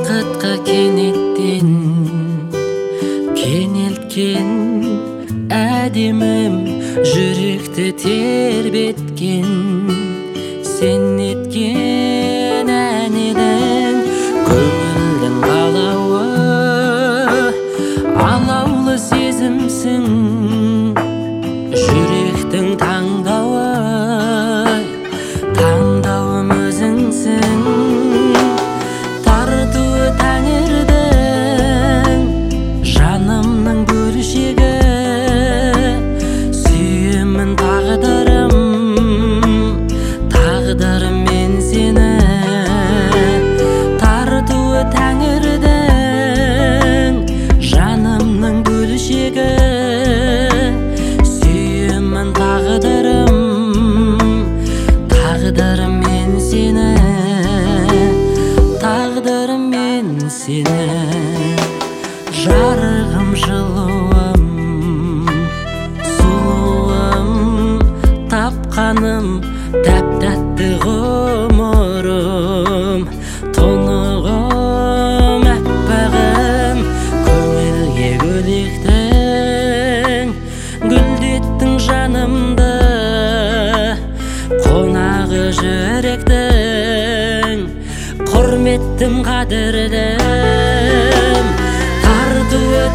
бақытқа кенеттен кенелткен әдемім жүректі тербеткен сен неткен ән едің көңілдің алауы алаулы сезімсің жүректің таңдауы таңдауым өзіңсің тартуы тәңірдің жанымның бөлшегі сүйемін тағдырым мен сені тартуы тәңірдің жанымның бөлшегі сүйемін тағдырым мен сені мен сені жарығым жылуым сұлуым тапқаным тәп-тәтті ғұмырым тұнығым әппағым көңілге гүлдеттің гүлдеттің жанымды қонағы жүректің құрметтім қадірдім тартуы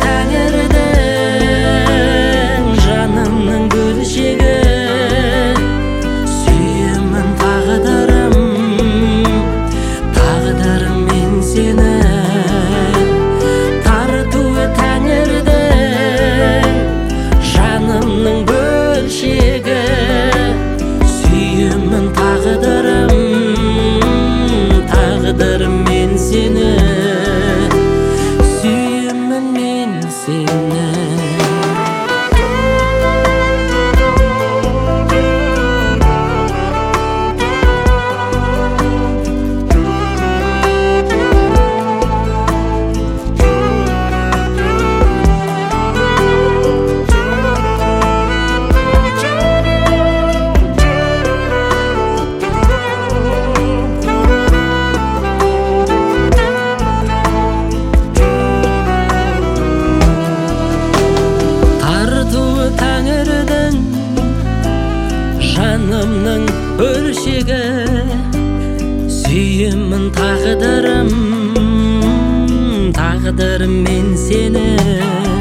тәңірдің жанымның бөлшегі сүйемін тағдырым мен сені тартуы тәңірдің жанымның бөлшегі сүйемін тағдырым мен сені сүйемін мен сені. Жанымның бөлшегі сүйемін тағдырым мен сені